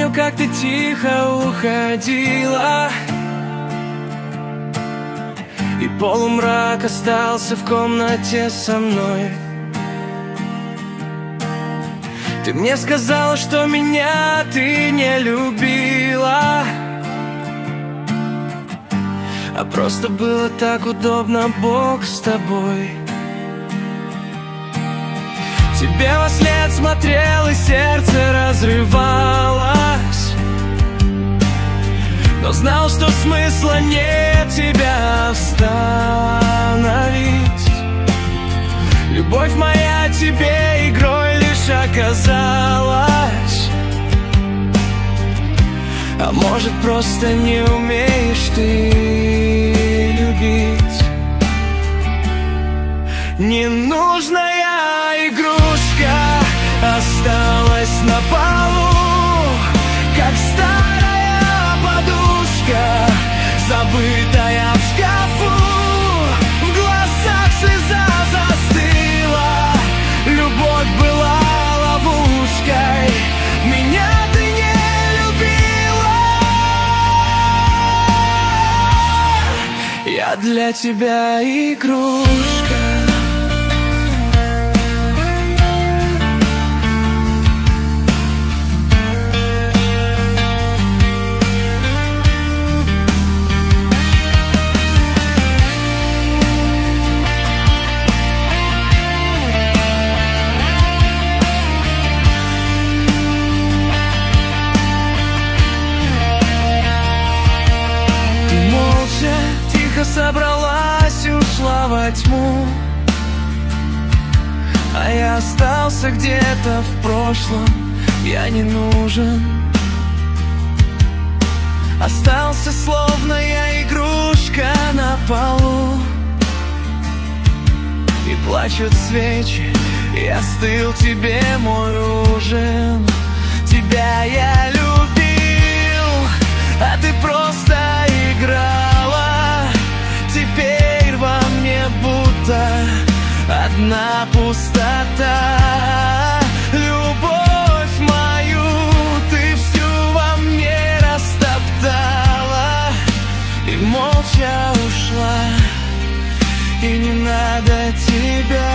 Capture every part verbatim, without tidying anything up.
помню, как ты тихо уходила, и полумрак остался в комнате со мной. Ты мне сказала, что меня ты не любила, а просто было так удобно, Бог с тобой. Тебе во след смотрел, и сердце разрывалось, но знал, что смысла нет тебя остановить. Любовь моя тебе игрой лишь оказалась, а может, просто не умеешь ты любить. Ненужная игрушка осталась на полу, как старая подушка, забытая в шкафу. В глазах слеза застыла, любовь была ловушкой, меня ты не любила. Я для тебя игрушка. Собралась и ушла во тьму, а я остался где-то в прошлом. Я не нужен, остался словно я игрушка на полу. И плачут свечи, и остыл тебе мой ужин. Тебя я любил, а ты просто играла. Теперь во мне будто одна пустота. Любовь мою ты всю во мне растоптала и молча ушла, и не надо тебя.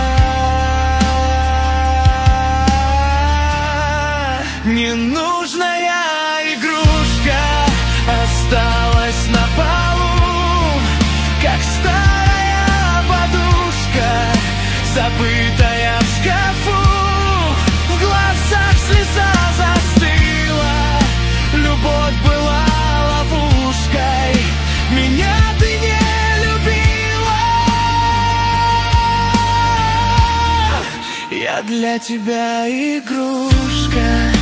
Ненужная игрушка осталась на полу, как старая подушка, забытая в шкафу. В глазах слеза застыла, любовь была ловушкой, меня ты не любила. Я для тебя игрушка.